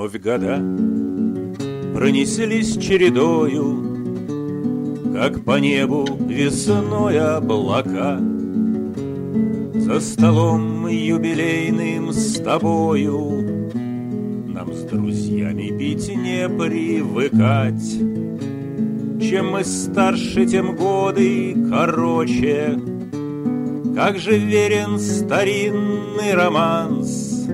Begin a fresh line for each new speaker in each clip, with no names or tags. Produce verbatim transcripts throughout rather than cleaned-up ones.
Вновь года пронеслись чередою, как по небу весной облака. За столом юбилейным с тобою нам с друзьями пить не привыкать. Чем мы старше, тем годы короче. Как же верен старинный романс,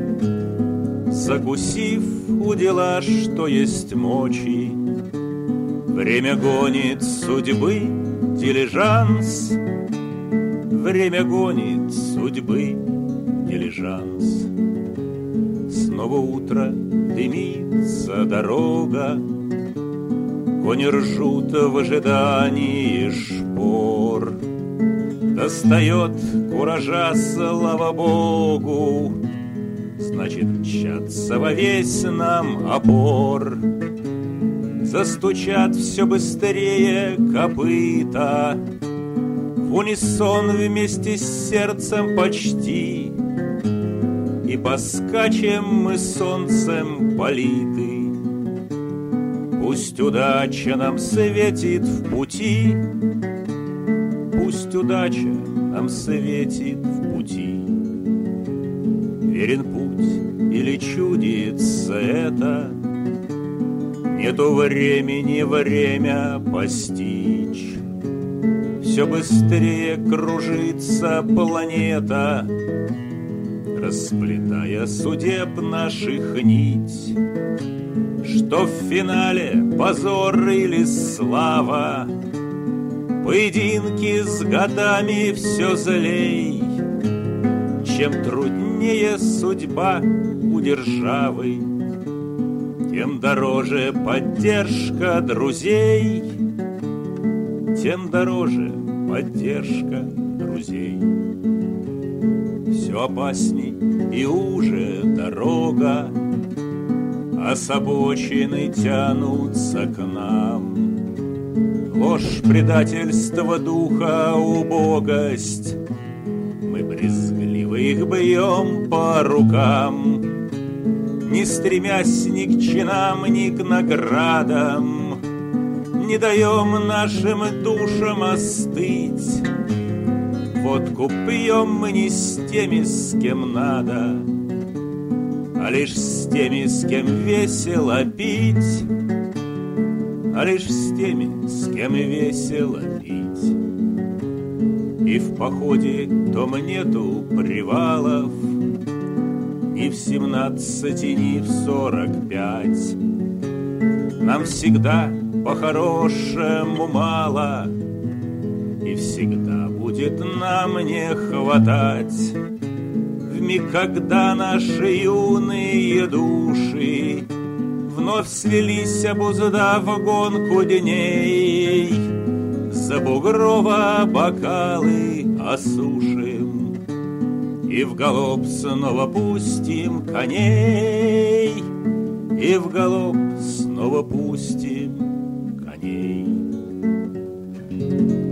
закусив у дела, что есть мочи. Время гонит судьбы дилижанс, время гонит судьбы дилижанс. Снова утро, дымится дорога, кони ржут в ожидании шпор. Достает куража, слава Богу, значит, мчатся во весь нам опор. Застучат все быстрее копыта, в унисон вместе с сердцем почти, и поскачем мы солнцем политы. Пусть удача нам светит в пути, пусть удача нам светит в пути. Верен путь или чудится это, нету времени время постичь. Все быстрее кружится планета, расплетая судеб наших нить. Что в финале позор или слава, поединки с годами все злей. Чем труднее судьба у державы, тем дороже поддержка друзей, тем дороже поддержка друзей. Все опасней и уже дорога, а с обочины тянутся к нам. Ложь, предательство духа, убогость, мы брезгливо их бьем по рукам, не стремясь ни к чинам, ни к наградам, не даем нашим душам остыть. Водку пьем мы не с теми, с кем надо, а лишь с теми, с кем весело пить, а лишь с теми, с кем весело пить. И в походе дома нету привалов, ни в семнадцати, ни в сорок пять. Нам всегда по-хорошему мало, и всегда будет нам не хватать. Вмиг, когда наши юные души вновь свелись, обуздав гонку дней, за бугрова бокалы осушим и в галоп снова пустим коней, и в галоп снова пустим коней.